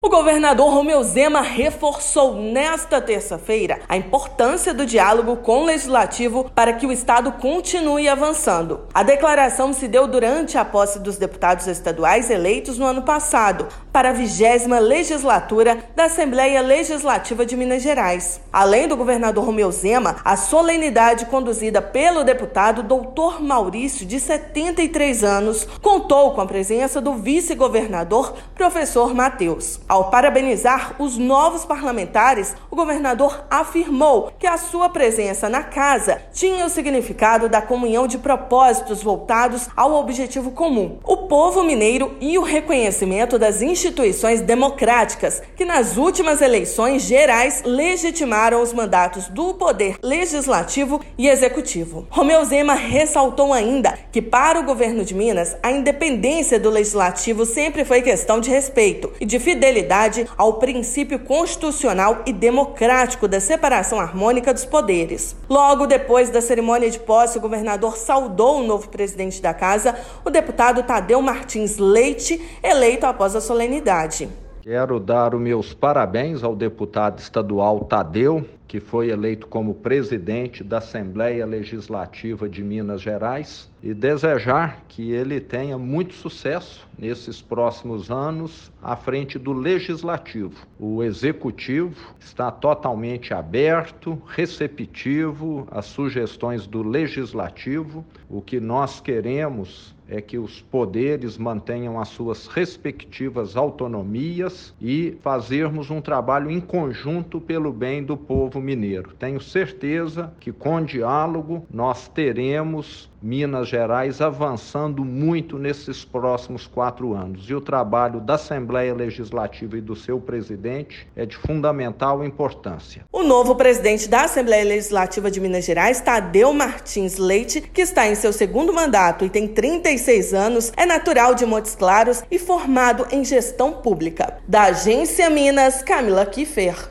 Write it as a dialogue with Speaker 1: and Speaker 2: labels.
Speaker 1: O governador Romeu Zema reforçou nesta terça-feira a importância do diálogo com o Legislativo para que o Estado continue avançando. A declaração se deu durante a posse dos deputados estaduais eleitos no ano passado para a 20ª legislatura da Assembleia Legislativa de Minas Gerais. Além do governador Romeu Zema, a solenidade conduzida pelo deputado Dr. Maurício, de 73 anos, contou com a presença do vice-governador, professor Matheus. Ao parabenizar os novos parlamentares, o governador afirmou que a sua presença na casa tinha o significado da comunhão de propósitos voltados ao objetivo comum, o povo mineiro e o reconhecimento das instituições democráticas que nas últimas eleições gerais legitimaram os mandatos do poder legislativo e executivo. Romeu Zema ressaltou ainda que para o governo de Minas, a independência do legislativo sempre foi questão de respeito e de fidelidade ao princípio constitucional e democrático da separação harmônica dos poderes. Logo depois da cerimônia de posse, o governador saudou o novo presidente da casa, o deputado Tadeu Martins Leite, eleito após a solenidade.
Speaker 2: Quero dar os meus parabéns ao deputado estadual Tadeu, que foi eleito como presidente da Assembleia Legislativa de Minas Gerais, e desejar que ele tenha muito sucesso nesses próximos anos à frente do Legislativo. O Executivo está totalmente aberto, receptivo às sugestões do Legislativo. O que nós queremos é que os poderes mantenham as suas respectivas autonomias e fazermos um trabalho em conjunto pelo bem do povo mineiro. Tenho certeza que com diálogo nós teremos Minas Gerais avançando muito nesses próximos 4 anos. E o trabalho da Assembleia Legislativa e do seu presidente é de fundamental importância.
Speaker 1: O novo presidente da Assembleia Legislativa de Minas Gerais, Tadeu Martins Leite, que está em seu 2º mandato e tem 36 anos, é natural de Montes Claros e formado em gestão pública. Da Agência Minas, Camila Kiffer.